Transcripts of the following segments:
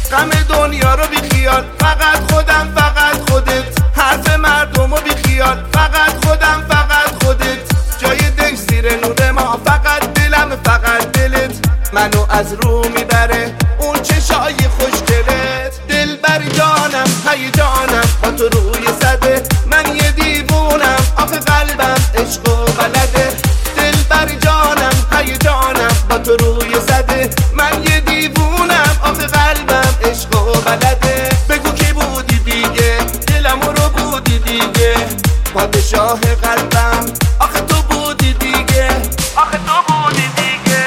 غم دنیا رو بی خیال، فقط خودم فقط خودت. حرف مردم رو بی خیال، فقط خودم فقط خودت. جای دل زیر نور ما، فقط دلم فقط دلت. منو از رو میبره اون چشای خوشگلت. دل بر جانم هیجانم با تو روی صده. من یه دیوونم آخه قلبم عشق و بلده. دل بر جانم هیجانم با تو روی صده. من یه دیوونم آخه قلبم عشق و بلده. بگو کی بودی دیگه، دلم رو بودی دیگه. پادشاه قلبم آخه تو بودی دیگه، آخه تو بودی دیگه.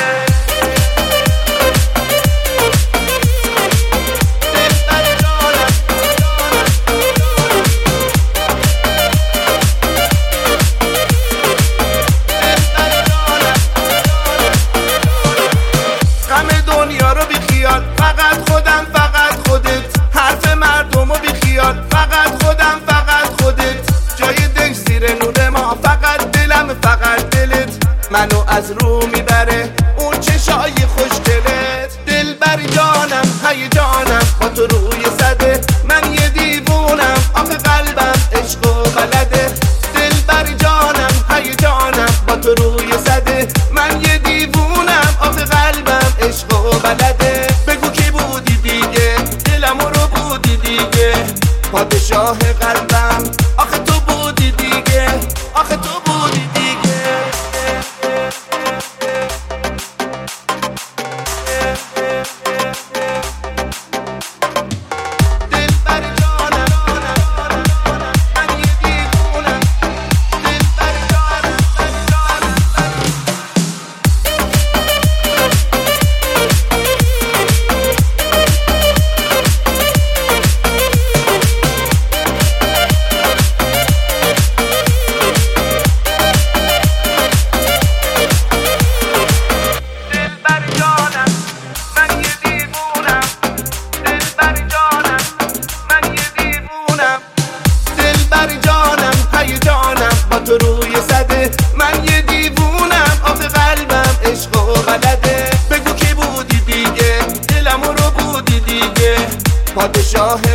فقط خودم فقط خودت. حرف مردم رو بی خیال، فقط خودم فقط خودت. جای دل زیر نور ما، فقط دلم فقط دلت. منو از رو میبره اون چشای خوشگلت. دل بر جانم هیجانم با تو روی صده. من یه دیوونم آخه قلبم عشق و بلده. دل بر جانم هیجانم با تو روی صده. من یه دیوونم آخه قلبم عشق و بلده. پادشاه قلبم آخه تو بودی دیگه، آخه تو بودی دیگه. دل بر جانم من یه دیوونم. دل بر جانم تو روی صده. من یه دیوونم آخه قلبم عشق و بلده. بگو کی بودی دیگه، دلم رو بودی دیگه. پادشاه